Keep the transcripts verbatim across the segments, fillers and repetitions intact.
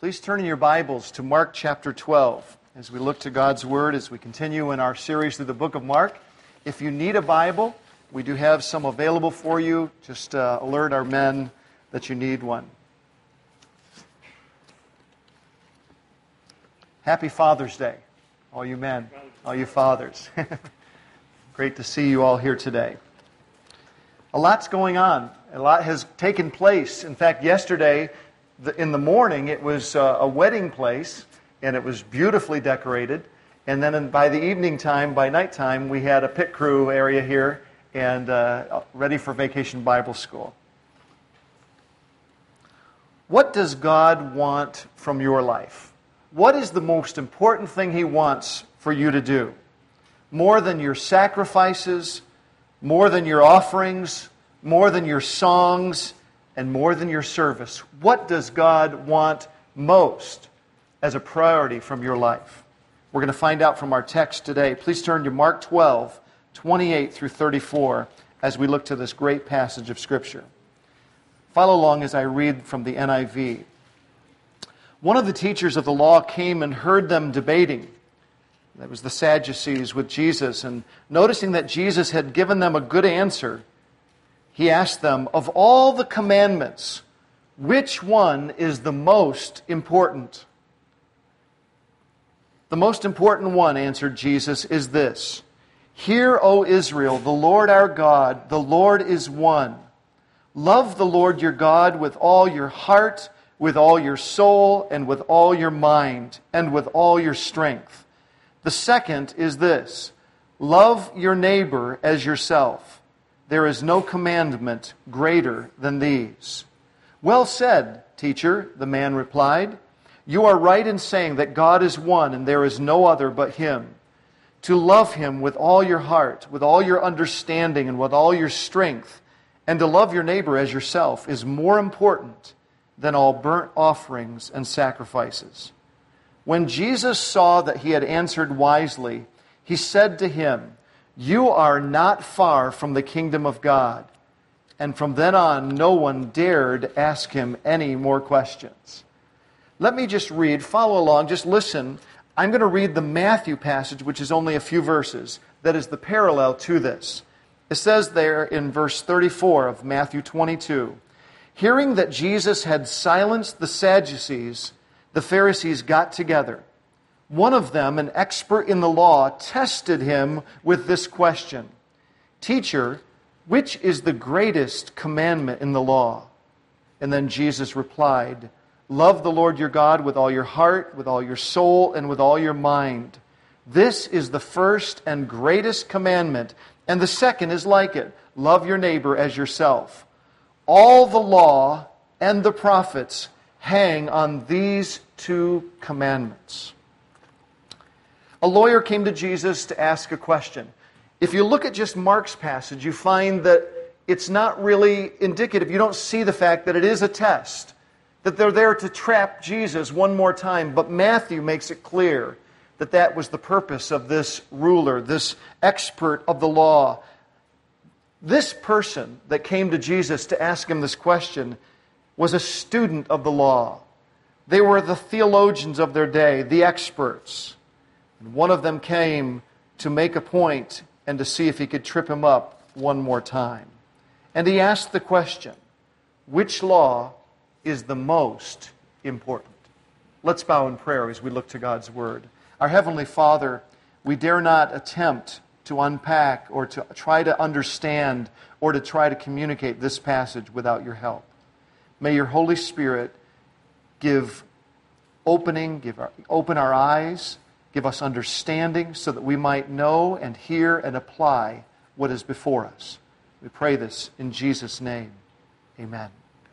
Please turn in your Bibles to Mark chapter twelve as we look to God's Word, as we continue in our series through the book of Mark. If you need a Bible, we do have some available for you. Just uh, alert our men that you need one. Happy Father's Day, all you men, all you fathers. Great to see you all here today. A lot's going on. A lot has taken place. In fact, yesterday, in the morning, it was a wedding place, and it was beautifully decorated. And then by the evening time, by nighttime, we had a pit crew area here and uh, ready for Vacation Bible School. What does God want from your life? What is the most important thing He wants for you to do? More than your sacrifices, more than your offerings, more than your songs, and more than your service. What does God want most as a priority from your life? We're going to find out from our text today. Please turn to Mark twelve, twenty-eight through thirty-four as we look to this great passage of Scripture. Follow along as I read from the N I V. One of the teachers of the law came and heard them debating. That was the Sadducees with Jesus. And noticing that Jesus had given them a good answer, He asked them, "Of all the commandments, which one is the most important?" "The most important one," answered Jesus, "is this. Hear, O Israel, the Lord our God, the Lord is one. Love the Lord your God with all your heart, with all your soul, and with all your mind, and with all your strength. The second is this. Love your neighbor as yourself. There is no commandment greater than these." "Well said, teacher," the man replied. "You are right in saying that God is one and there is no other but Him. To love Him with all your heart, with all your understanding, and with all your strength, and to love your neighbor as yourself is more important than all burnt offerings and sacrifices." When Jesus saw that he had answered wisely, He said to him, "You are not far from the kingdom of God." And from then on, no one dared ask him any more questions. Let me just read, follow along, just listen. I'm going to read the Matthew passage, which is only a few verses. That is the parallel to this. It says there in verse thirty-four of Matthew twenty-two, "Hearing that Jesus had silenced the Sadducees, the Pharisees got together. One of them, an expert in the law, tested Him with this question. 'Teacher, which is the greatest commandment in the law?' And then Jesus replied, 'Love the Lord your God with all your heart, with all your soul, and with all your mind. This is the first and greatest commandment, and the second is like it. Love your neighbor as yourself. All the law and the prophets hang on these two commandments.'" A lawyer came to Jesus to ask a question. If you look at just Mark's passage, you find that it's not really indicative. You don't see the fact that it is a test, that they're there to trap Jesus one more time. But Matthew makes it clear that that was the purpose of this ruler, this expert of the law. This person that came to Jesus to ask Him this question was a student of the law. They were the theologians of their day, the experts. And one of them came to make a point and to see if he could trip him up one more time. And he asked the question, which law is the most important? Let's bow in prayer as we look to God's Word. Our Heavenly Father, we dare not attempt to unpack or to try to understand or to try to communicate this passage without your help. May your Holy Spirit give opening, give our, open our eyes, give us understanding so that we might know and hear and apply what is before us. We pray this in Jesus' name. Amen.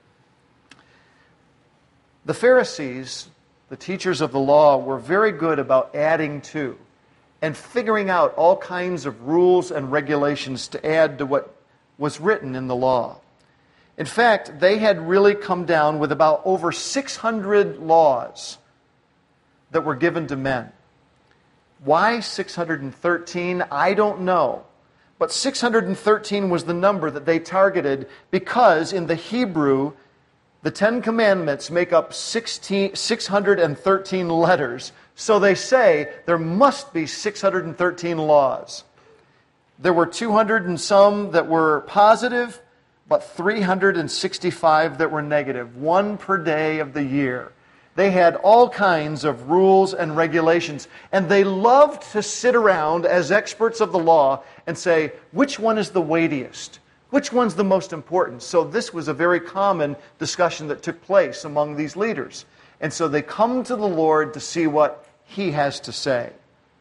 The Pharisees, the teachers of the law, were very good about adding to and figuring out all kinds of rules and regulations to add to what was written in the law. In fact, they had really come down with about over six hundred laws that were given to men. Why six hundred thirteen? I don't know. But six hundred thirteen was the number that they targeted because in the Hebrew, The Ten Commandments make up sixteen, six hundred thirteen letters, so they say there must be six hundred thirteen laws. There were two hundred and some that were positive, but three hundred sixty-five that were negative, one per day of the year. They had all kinds of rules and regulations, and they loved to sit around as experts of the law and say, which one is the weightiest? Which one's the most important? So this was a very common discussion that took place among these leaders. And so they come to the Lord to see what He has to say.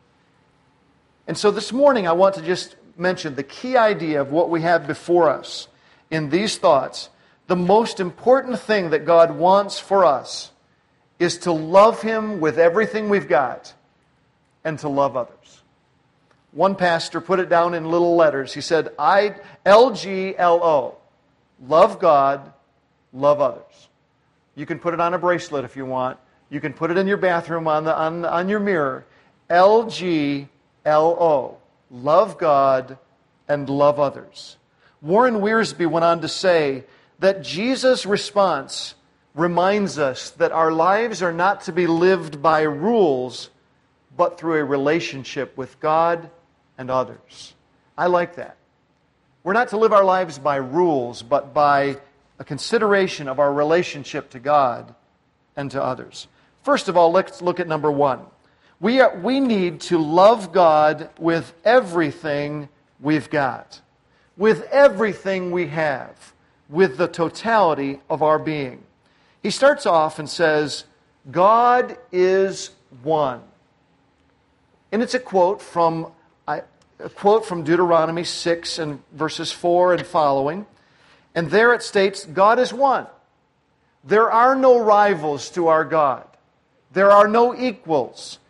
And so this morning I want to just mention the key idea of what we have before us in these thoughts. The most important thing that God wants for us is to love Him with everything we've got and to love others. One pastor put it down in little letters. He said, I, L G L O, love God, love others. You can put it on a bracelet if you want. You can put it in your bathroom on, the, on, on your mirror. L G L O, love God and love others. Warren Wiersbe went on to say that Jesus' response reminds us that our lives are not to be lived by rules, but through a relationship with God and others. I like that. We're not to live our lives by rules, but by a consideration of our relationship to God and to others. First of all, let's look at number one. We are, we need to love God with everything we've got, with everything we have, with the totality of our being. He starts off and says, God is one. And it's a quote from a quote from Deuteronomy six and verses four and following. And there it states, God is one. There are no rivals to our God. There are no equals.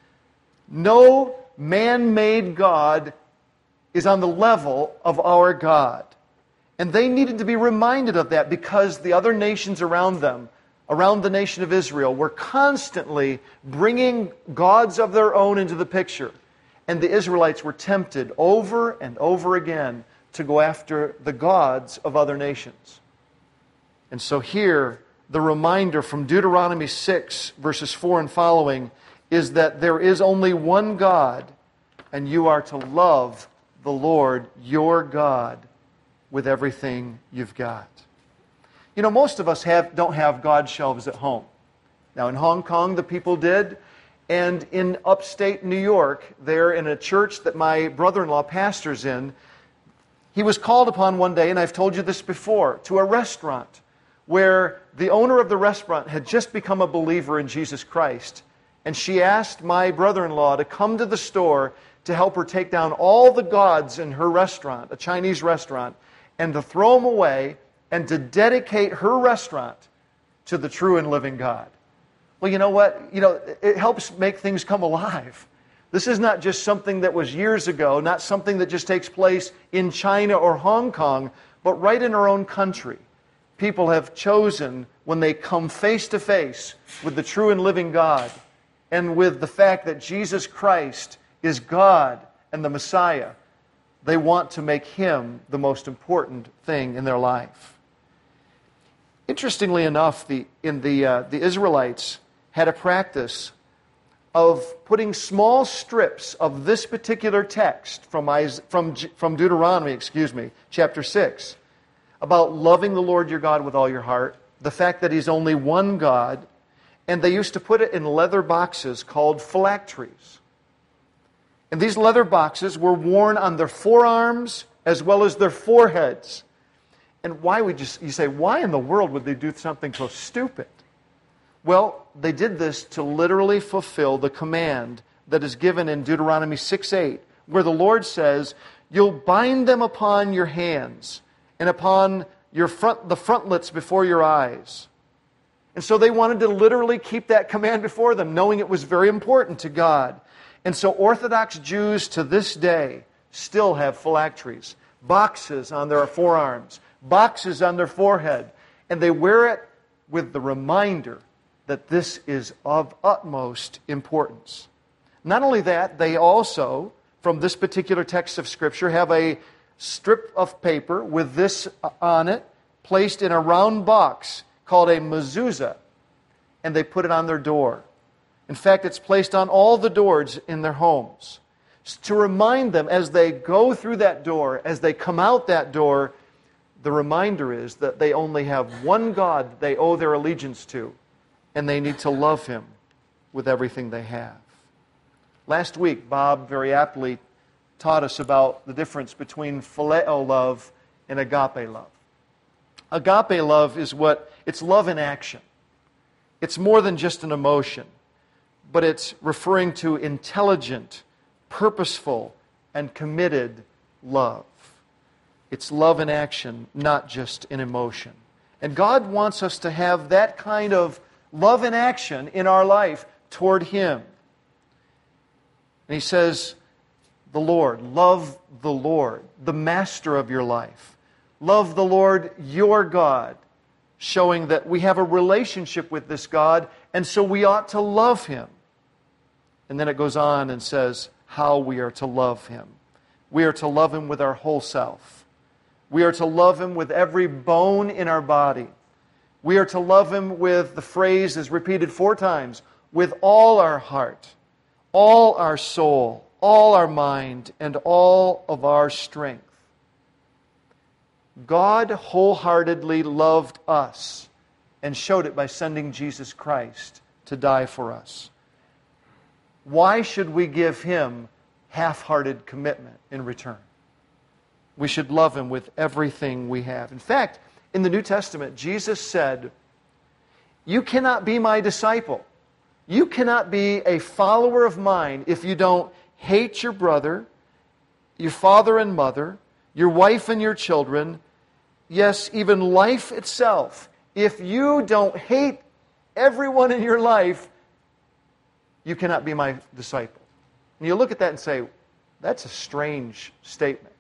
No man-made God is on the level of our God. And they needed to be reminded of that because the other nations around them, around the nation of Israel, were constantly bringing gods of their own into the picture. And the Israelites were tempted over and over again to go after the gods of other nations. And so here, the reminder from Deuteronomy six, verses four and following, is that there is only one God, and you are to love the Lord your God with everything you've got. You know, most of us have don't have God shelves at home. Now, in Hong Kong, the people did. And in upstate New York, there in a church that my brother-in-law pastors in, he was called upon one day, and I've told you this before, to a restaurant where the owner of the restaurant had just become a believer in Jesus Christ. And she asked my brother-in-law to come to the store to help her take down all the gods in her restaurant, a Chinese restaurant, and to throw them away and to dedicate her restaurant to the true and living God. Well, you know what? You know, it helps make things come alive. This is not just something that was years ago, not something that just takes place in China or Hong Kong, but right in our own country. People have chosen, when they come face to face with the true and living God, and with the fact that Jesus Christ is God and the Messiah, they want to make Him the most important thing in their life. Interestingly enough, the, in the, uh, the Israelites had a practice of putting small strips of this particular text from, from, from Deuteronomy, excuse me, chapter six, about loving the Lord your God with all your heart, the fact that He's only one God, and they used to put it in leather boxes called phylacteries. And these leather boxes were worn on their forearms as well as their foreheads. And why would you, you say, why in the world would they do something so stupid? Well, they did this to literally fulfill the command that is given in Deuteronomy six eight, where the Lord says, you'll bind them upon your hands and upon your front, the frontlets before your eyes. And so they wanted to literally keep that command before them, knowing it was very important to God. And so Orthodox Jews to this day still have phylacteries, boxes on their forearms, boxes on their forehead, and they wear it with the reminder that this is of utmost importance. Not only that, they also, from this particular text of Scripture, have a strip of paper with this on it, placed in a round box called a mezuzah, and they put it on their door. In fact, it's placed on all the doors in their homes to remind them as they go through that door, as they come out that door, the reminder is that they only have one God that they owe their allegiance to, and they need to love Him with everything they have. Last week, Bob very aptly taught us about the difference between phileo love and agape love. Agape love is what, it's love in action. It's more than just an emotion, but it's referring to intelligent, purposeful, and committed love. It's love in action, not just in emotion. And God wants us to have that kind of love in action in our life toward Him. And He says, the Lord, love the Lord, the master of your life. Love the Lord, your God, showing that we have a relationship with this God, and so we ought to love Him. And then it goes on and says how we are to love Him. We are to love Him with our whole self. We are to love Him with every bone in our body. We are to love Him with, the phrase is repeated four times, with all our heart, all our soul, all our mind, and all of our strength. God wholeheartedly loved us and showed it by sending Jesus Christ to die for us. Why should we give Him half-hearted commitment in return? We should love Him with everything we have. In fact, in the New Testament, Jesus said, you cannot be my disciple. You cannot be a follower of mine if you don't hate your brother, your father and mother, your wife and your children, yes, even life itself. If you don't hate everyone in your life, you cannot be my disciple. And you look at that and say, that's a strange statement.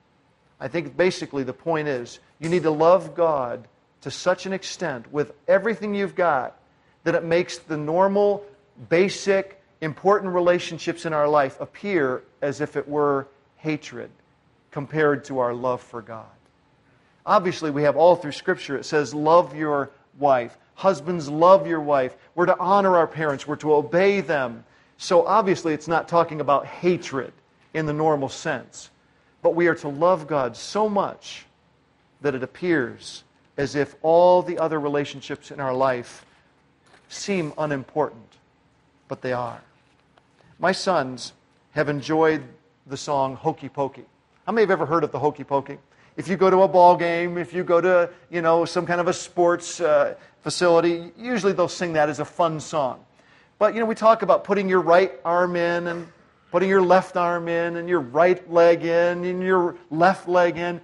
I think basically the point is, you need to love God to such an extent with everything you've got that it makes the normal, basic, important relationships in our life appear as if it were hatred compared to our love for God. Obviously, we have all through Scripture, it says, love your wife. Husbands, love your wife. We're to honor our parents. We're to obey them. So obviously, it's not talking about hatred in the normal sense. But we are to love God so much that it appears as if all the other relationships in our life seem unimportant. But they are. My sons have enjoyed the song Hokey Pokey. How many have ever heard of the Hokey Pokey? If you go to a ball game, if you go to, you know, some kind of a sports uh, facility, usually they'll sing that as a fun song. But, you know, we talk about putting your right arm in and putting your left arm in and your right leg in and your left leg in.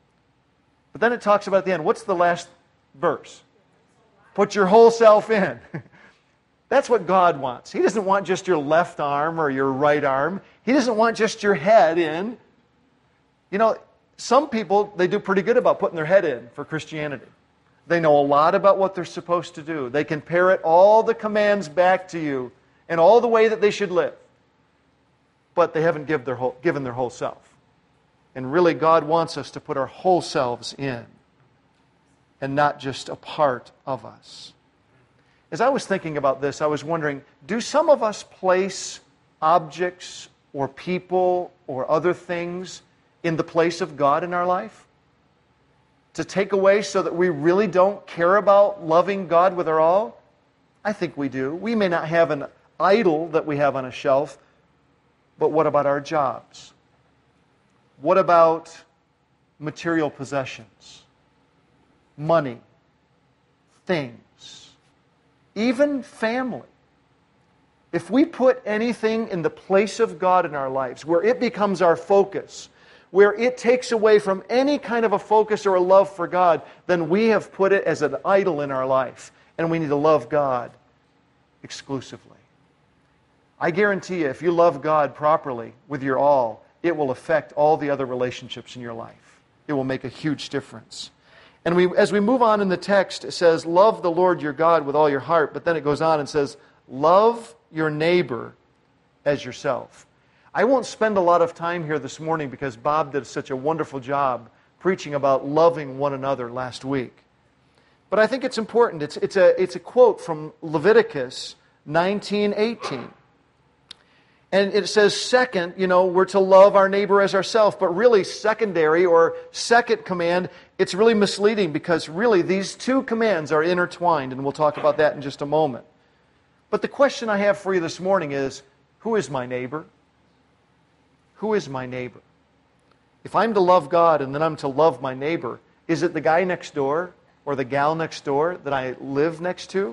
But then it talks about at the end, what's the last verse? Put your whole self in. That's what God wants. He doesn't want just your left arm or your right arm. He doesn't want just your head in. You know, some people, they do pretty good about putting their head in for Christianity. They know a lot about what they're supposed to do. They can parrot all the commands back to you and all the way that they should live. But they haven't give their whole, given their whole self. And really, God wants us to put our whole selves in and not just a part of us. As I was thinking about this, I was wondering, do some of us place objects or people or other things in the place of God in our life? To take away so that we really don't care about loving God with our all? I think we do. We may not have an idol that we have on a shelf, but what about our jobs? What about material possessions? Money? Things? Even family? If we put anything in the place of God in our lives, where it becomes our focus, where it takes away from any kind of a focus or a love for God, then we have put it as an idol in our life. And we need to love God exclusively. I guarantee you, if you love God properly with your all, it will affect all the other relationships in your life. It will make a huge difference. And we, as we move on in the text, it says, love the Lord your God with all your heart. But then it goes on and says, love your neighbor as yourself. I won't spend a lot of time here this morning because Bob did such a wonderful job preaching about loving one another last week. But I think it's important. It's, it's, a, it's a quote from Leviticus nineteen eighteen. And it says, second, you know, we're to love our neighbor as ourselves. But really, secondary or second command, it's really misleading because really these two commands are intertwined. And we'll talk about that in just a moment. But the question I have for you this morning is, who is my neighbor? Who is my neighbor? If I'm to love God and then I'm to love my neighbor, is it the guy next door or the gal next door that I live next to?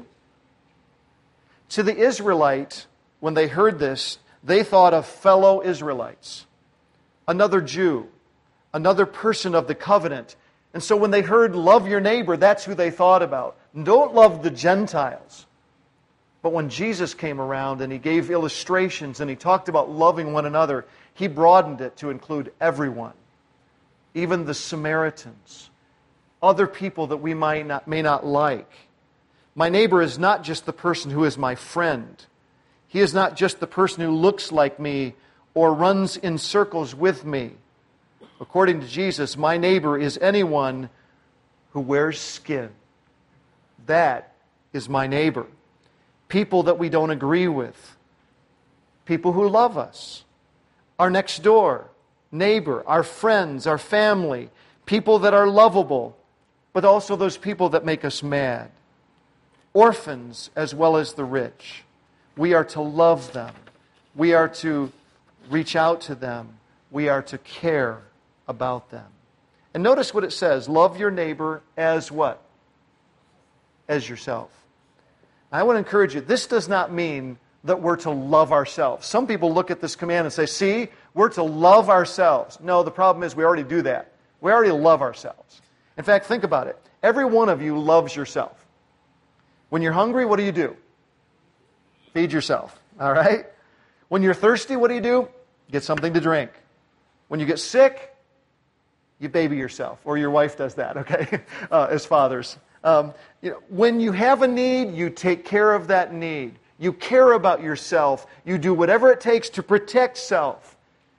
To the Israelite, when they heard this, they thought of fellow Israelites, another Jew, another person of the covenant. And so when they heard love your neighbor, that's who they thought about. Don't love the Gentiles. But when Jesus came around and He gave illustrations and He talked about loving one another, He broadened it to include everyone, even the Samaritans, other people that we might not, may not like. My neighbor is not just the person who is my friend. He is not just the person who looks like me or runs in circles with me. According to Jesus, my neighbor is anyone who wears skin. That is my neighbor. People that we don't agree with. People who love us. Our next door neighbor, our friends, our family. People that are lovable, but also those people that make us mad. Orphans as well as the rich. We are to love them. We are to reach out to them. We are to care about them. And notice what it says. Love your neighbor as what? As yourself. I want to encourage you, this does not mean that we're to love ourselves. Some people look at this command and say, see, we're to love ourselves. No, the problem is we already do that. We already love ourselves. In fact, think about it. Every one of you loves yourself. When you're hungry, what do you do? Feed yourself, all right? When you're thirsty, what do you do? Get something to drink. When you get sick, you baby yourself, or your wife does that, okay, uh, as fathers. Um, you know, when you have a need, you take care of that need. You care about yourself. You do whatever it takes to protect self.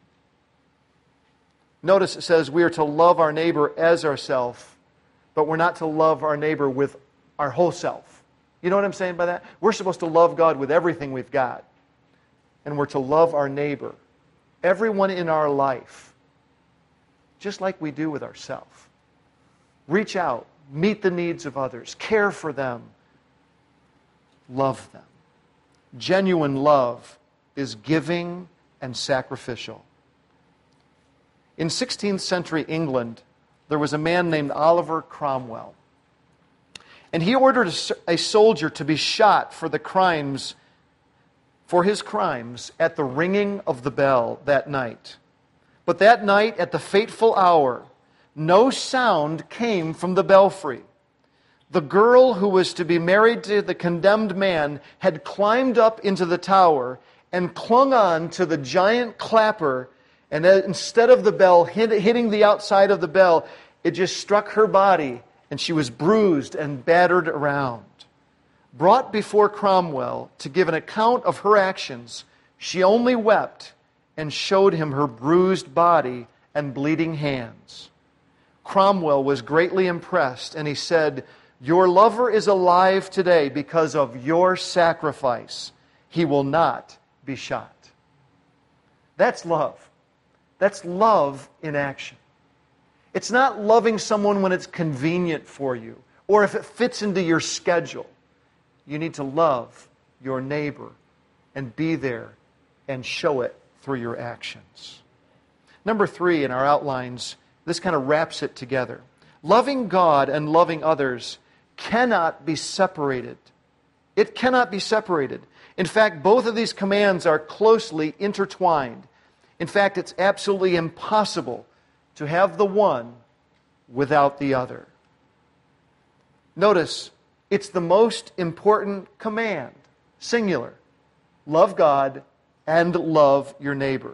Notice it says we are to love our neighbor as ourselves, but we're not to love our neighbor with our whole self. You know what I'm saying by that? We're supposed to love God with everything we've got. And we're to love our neighbor, everyone in our life, just like we do with ourselves. Reach out, meet the needs of others, care for them, love them. Genuine love is giving and sacrificial. In sixteenth century England, there was a man named Oliver Cromwell. And he ordered a soldier to be shot for the crimes, for his crimes, at the ringing of the bell that night. But that night, at the fateful hour, no sound came from the belfry. The girl who was to be married to the condemned man had climbed up into the tower and clung on to the giant clapper, and instead of the bell hitting the outside of the bell, it just struck her body, and she was bruised and battered around. Brought before Cromwell to give an account of her actions, she only wept and showed him her bruised body and bleeding hands. Cromwell was greatly impressed, and he said, "Your lover is alive today because of your sacrifice. He will not be shot." That's love. That's love in action. It's not loving someone when it's convenient for you or if it fits into your schedule. You need to love your neighbor and be there and show it through your actions. Number three in our outlines, this kind of wraps it together. Loving God and loving others cannot be separated. It cannot be separated. In fact, both of these commands are closely intertwined. In fact, it's absolutely impossible to have the one without the other. Notice, it's the most important command, singular. Love God and love your neighbor.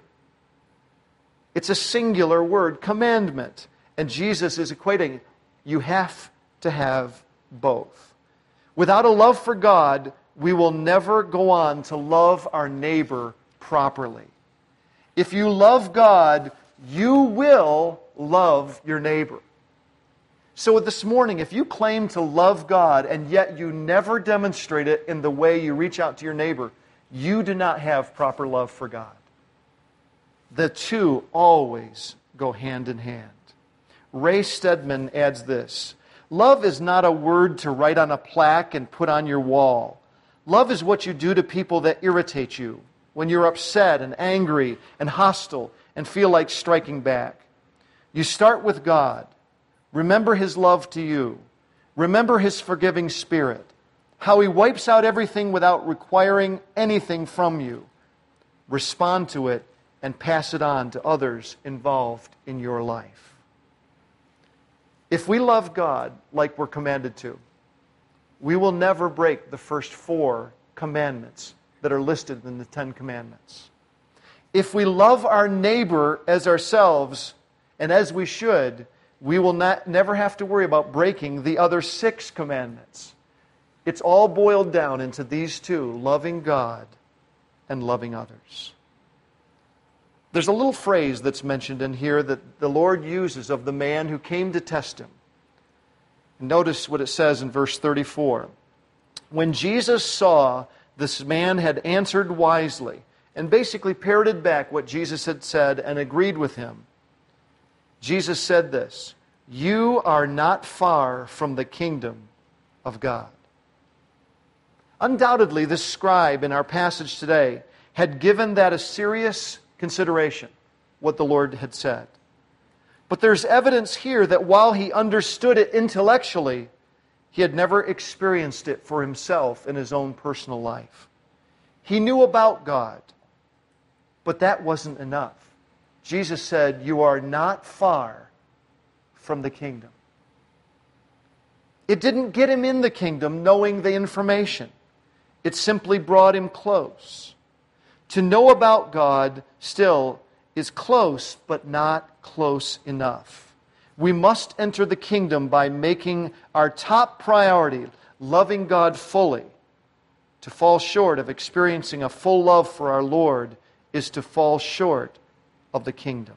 It's a singular word, commandment. And Jesus is equating, you have to have both. Without a love for God, we will never go on to love our neighbor properly. If you love God, you will love your neighbor. So this morning, if you claim to love God and yet you never demonstrate it in the way you reach out to your neighbor, you do not have proper love for God. The two always go hand in hand. Ray Stedman adds this: love is not a word to write on a plaque and put on your wall. Love is what you do to people that irritate you, when you're upset and angry and hostile and feel like striking back. You start with God. Remember His love to you. Remember His forgiving Spirit, how He wipes out everything without requiring anything from you. Respond to it and pass it on to others involved in your life. If we love God like we're commanded to, we will never break the first four commandments that are listed in the Ten Commandments. If we love our neighbor as ourselves, and as we should, we will not, never have to worry about breaking the other six commandments. It's all boiled down into these two: loving God and loving others. There's a little phrase that's mentioned in here that the Lord uses of the man who came to test Him. Notice what it says in verse thirty-four. When Jesus saw this man had answered wisely, and basically parroted back what Jesus had said and agreed with him, Jesus said this: you are not far from the kingdom of God. Undoubtedly, this scribe in our passage today had given that a serious consideration, what the Lord had said. But there's evidence here that while he understood it intellectually, he had never experienced it for himself in his own personal life. He knew about God, but that wasn't enough. Jesus said, you are not far from the kingdom. It didn't get him in the kingdom knowing the information. It simply brought him close. To know about God still is close, but not close enough. We must enter the kingdom by making our top priority loving God fully. To fall short of experiencing a full love for our Lord is to fall short of the kingdom.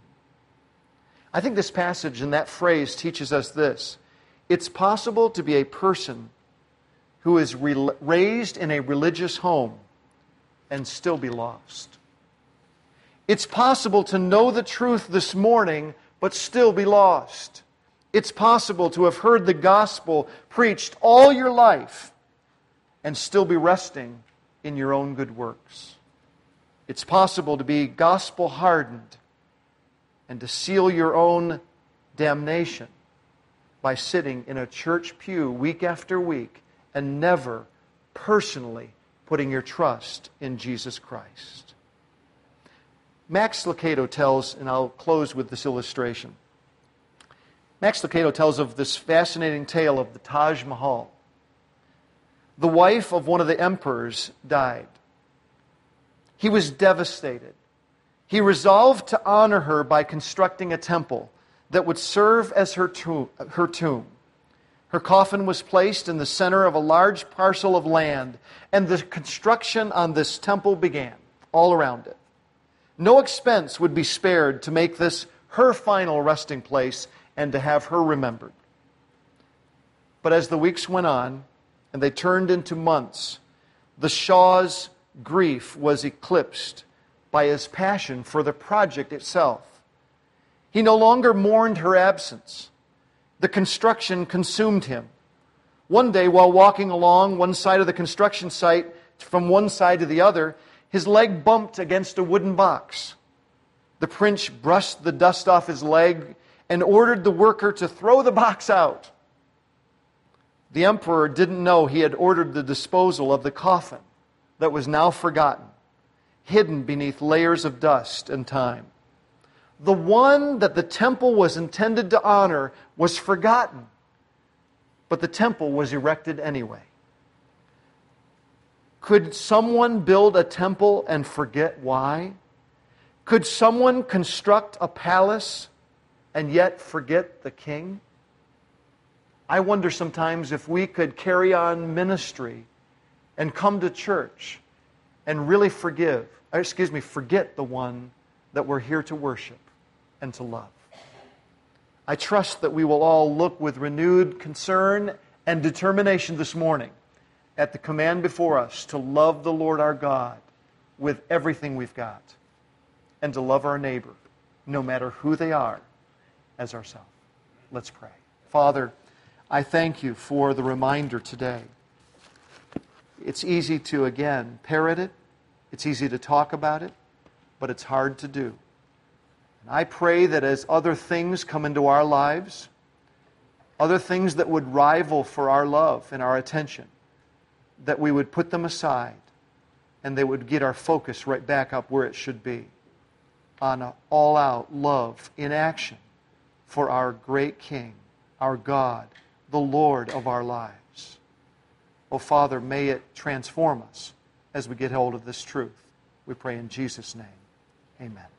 I think this passage and that phrase teaches us this: it's possible to be a person who is re- raised in a religious home and still be lost. It's possible to know the truth this morning but still be lost. It's possible to have heard the gospel preached all your life and still be resting in your own good works. It's possible to be gospel hardened and to seal your own damnation by sitting in a church pew week after week and never personally putting your trust in Jesus Christ. Max Lucado tells, and I'll close with this illustration. Max Lucado tells of this fascinating tale of the Taj Mahal. The wife of one of the emperors died. He was devastated. He resolved to honor her by constructing a temple that would serve as her tomb. Her tomb. Her coffin was placed in the center of a large parcel of land, and the construction on this temple began all around it. No expense would be spared to make this her final resting place and to have her remembered. But as the weeks went on, and they turned into months, the Shah's grief was eclipsed by his passion for the project itself. He no longer mourned her absence. The construction consumed him. One day, while walking along one side of the construction site from one side to the other, his leg bumped against a wooden box. The prince brushed the dust off his leg and ordered the worker to throw the box out. The emperor didn't know he had ordered the disposal of the coffin that was now forgotten, hidden beneath layers of dust and time. The one that the temple was intended to honor was forgotten, but the temple was erected anyway. Could someone build a temple and forget why? Could someone construct a palace and yet forget the king? I wonder sometimes if we could carry on ministry and come to church and really forgive, or excuse me, forget the one that we're here to worship and to love. I trust that we will all look with renewed concern and determination this morning at the command before us to love the Lord our God with everything we've got, and to love our neighbor, no matter who they are, as ourselves. Let's pray. Father, I thank you for the reminder today. It's easy to, again, parrot it. It's easy to talk about it, but it's hard to do. And I pray that as other things come into our lives, other things that would rival for our love and our attention, that we would put them aside and they would get our focus right back up where it should be, on an all-out love in action for our great King, our God, the Lord of our lives. Oh, Father, may it transform us as we get hold of this truth. We pray in Jesus' name. Amen.